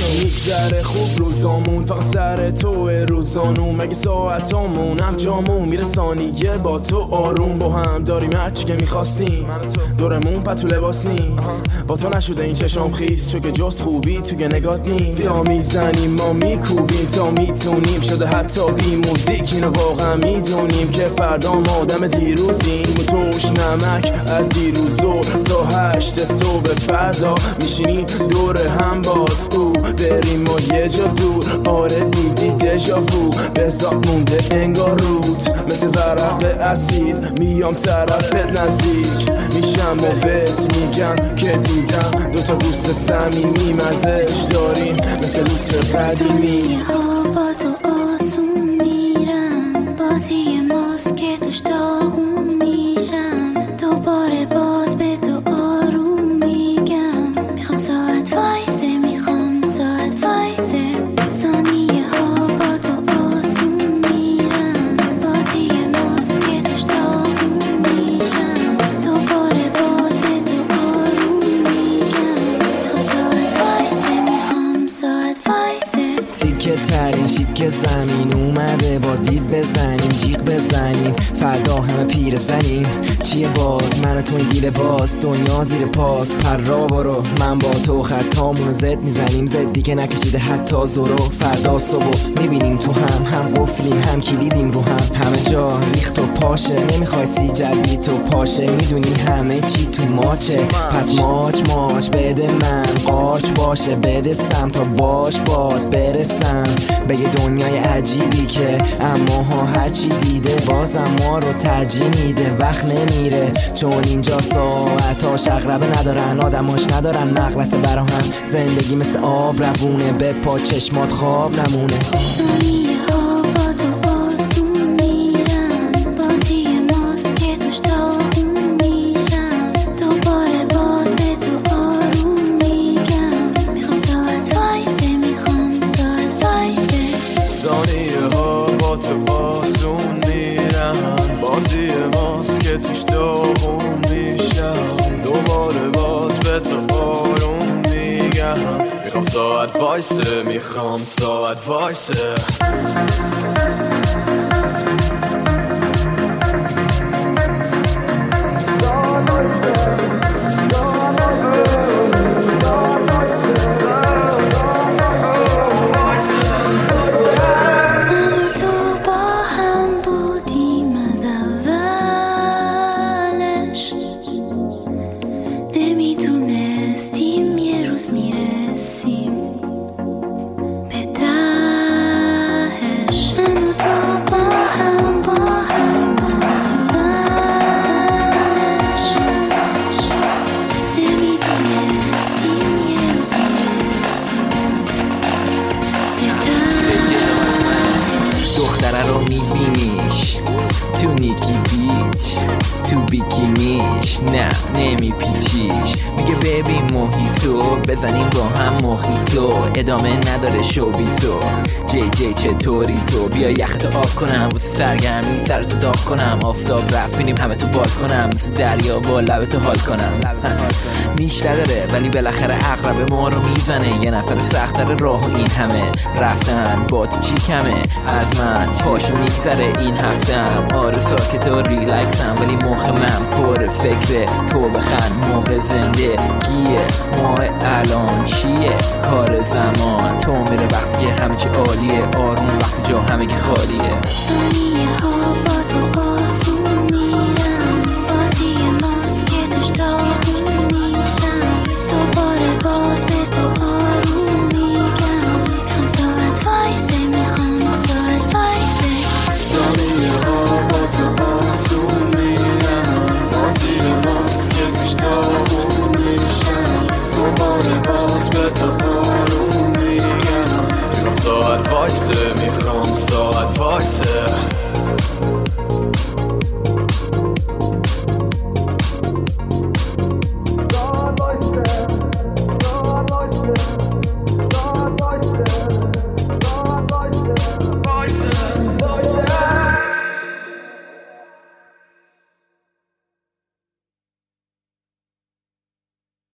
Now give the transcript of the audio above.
میگذره خوب روزامون، فقط سر توه روزانون، مگه ساعتامون هم جامون میره ثانیه با تو آروم. با هم داریم هرچی که میخواستیم، دورمون پتو لباس نیست، با تو نشده این چشام خیس، چون که جست خوبی توی نگات نیست. یا میزنیم ما میکوبیم تا میتونیم، شده حتی بی موزیک اینو واقعا میدونیم که فردا ما آدم دیروزیم. توش نمک از دیروزو تا 8 صبح فردا میشینیم دور هم باز او بریم ما یه جا دور. آره دیدی دژاوو بزاد مونده انگار رود، مثل ورق اسید میام طرفت نزدیک میشم و بهت میگم که دیدم دوتا دوست صمیمی مرزش داریم مثل دوست قدیمی. ها با تو آسون میرن، بازی ماست که توش داغون میشن، دوباره باز به تو آروم میگم میخوام ساعت وایسه، میخوام ساعت وایسه. ثانیه ها با تو آسون میرن، بازی ماست که توش داغون میشن، دوباره باز به تو آروم میگم میخوام ساعت وایسه، میخوام ساعت وایسه. تیکه ترین شیک زمین اومده، باز دید بزنیم جیغ بزنیم، فردا همه پیر زنیم. چیه باز من و تو این گیره باز، دنیا زیر پاس پرا برو. من با تو خطامونو زد میزنیم، زدی که نکشیده حتی زورو. فردا صبح میبینیم تو هم قفلیم هم کلیدیم رو همه جا ریخت و پاشه. نمیخوای سی جدی تو پاشه، میدونی همه چی تو ماچه. پس ماچ بده من قاچ باشه، بده سم تا باش باد برسم به یه دنیای عجیبی که اما ها هرچی دیده بازم ما رو ترجیح میده. وقت نمیره چون اینجا ساعتاش اقربه ندارن، آدماش ندارن نقلت برا هم. زندگی مثل آب روونه، به پا چشمات خواب نمونه. ثانیه ها با تو آسون میرن، بازی ماست که توش داغون میشن، دوباره باز به تو آروم میگم میخوام ساعت وایسه، میخوام ساعت وایسه. ثانیه ها با تو آسون میرن، بازی ماست که توش داغون میشن، دوباره باز به تو آروم میگم میخوام ساعت وایسه، میخوام ساعت وایسه. نمیتونستیم یه روز میرسیم به تهش، من و تو با هم اولش. نمیتونستیم یه روز میرسیم به تهش. دختره رو میبینیش تو نیکی بیچ، تو بیکینیش نه نمیپیچیش، میگه ببین موهیتو بزنیم با هم موهیتو، ادامه نداره شو بی تو. جی چطوری تو؟ بیا یخت آب کنم واسه سرگرمی، سرتو داغ کنم، آفتاب رفت بینیم همه تو بال کنم، مثل دریا با لبتو حال کنم. نیش نداره ولی بالاخره عقرب ما رو میزنه، یه نفر سخت‌تر راه و این همه رفتن با تو چی کمه از من پاشو میگذره این هفتم. آره ساکت و ریلکسم ولی مخ من پر فکره، تو بخند موقع زندگیه، ماه الان چیه کار زمان، تو میره وقتی که همه چی عالیه، آروم وقتی جا همه که خالیه. ثانیه ها